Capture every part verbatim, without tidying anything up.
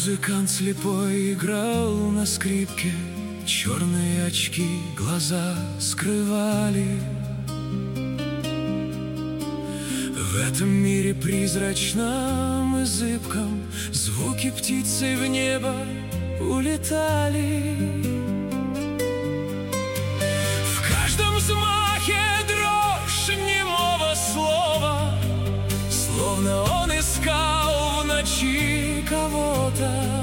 Музыкант слепой играл на скрипке, черные очки глаза скрывали. В этом мире призрачном и зыбком звуки птицы в небо улетали. В каждом взмахе дрожь немого слова, словно он искал в ночи кого-то.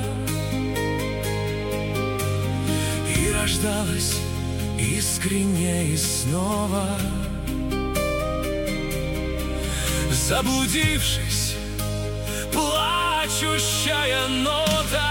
И рождалась искренне и снова, заблудившись, плачущая нота.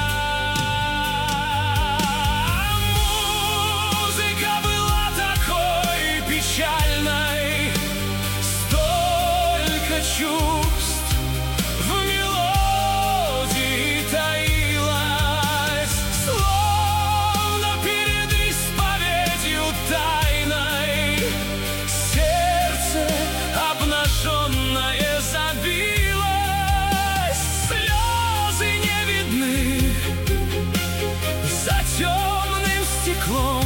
Музыка была такой печальной, столько чувств в мелодии таилось, словно перед исповедью тайной. Сердце обнаженное забилось, слезы не видны за темным стеклом,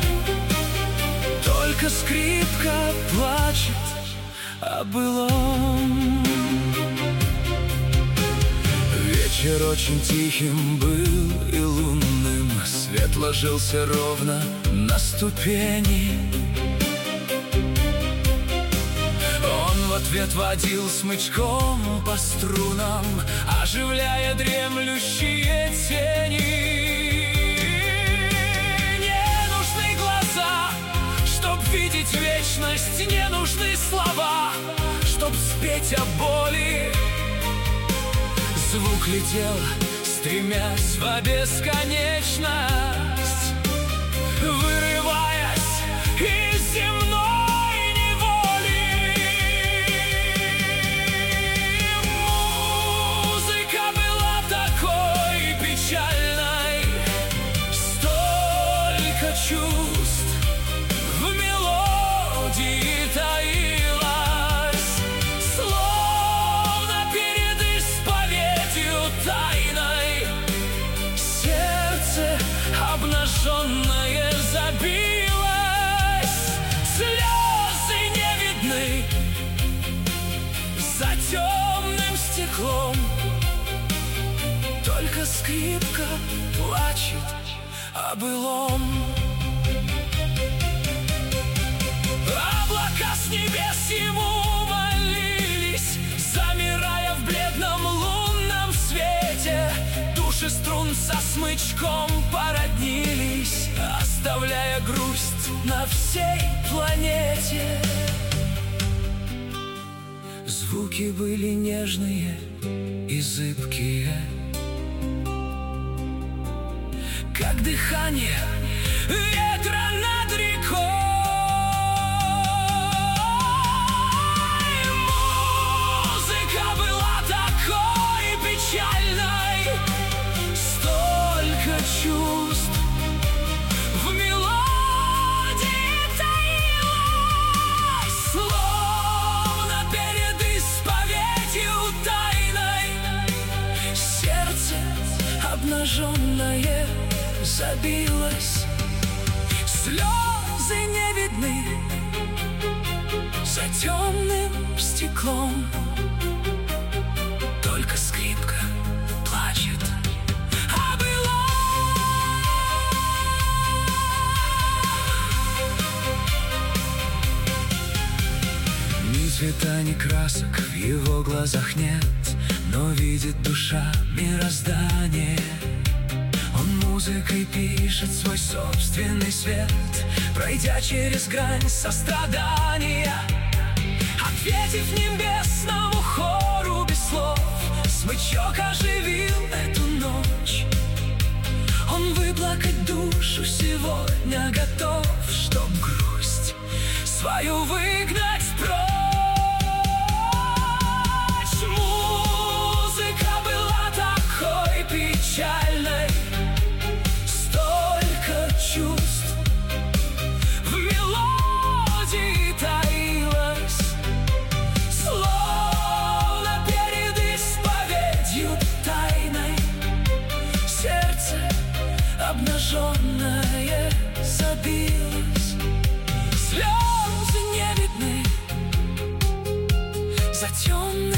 только скрипка плачет о былом. Вечер очень тихим был и лунным, свет ложился ровно на ступени. В ответ водил смычком по струнам, оживляя дремлющие тени. Не нужны глаза, чтоб видеть вечность, не нужны слова, чтоб спеть о боли. Звук летел, стремясь в бесконечность, вырываясь из земной. Чувств в мелодии таилось, словно перед исповедью тайной. Сердце обнаженное забилось, слезы не видны за темным стеклом, только скрипка плачет о былом. Облака с небес ему молились, замирая в бледном лунном свете. Души струн со смычком породнились, оставляя грусть на всей планете. Звуки были нежные и зыбкие, как дыхание ветра над рекой. Музыка была такой печальной, столько чувств в мелодии таилось, словно перед исповедью тайной. Сердце обнаженное забилось, слезы не видны за темным стеклом, только скрипка плачет о былом. Ни цвета, ни красок в его глазах нет, но видит душа мироздание. Музыкой пишет свой собственный свет, пройдя через грань сострадания. Ответив небесному хору без слов, смычок оживил эту ночь. Он выплакать душу сегодня готов, чтоб грусть свою выгнать прочь. Музыка была такой печальной, чувств в мелодии таилось, словно За темным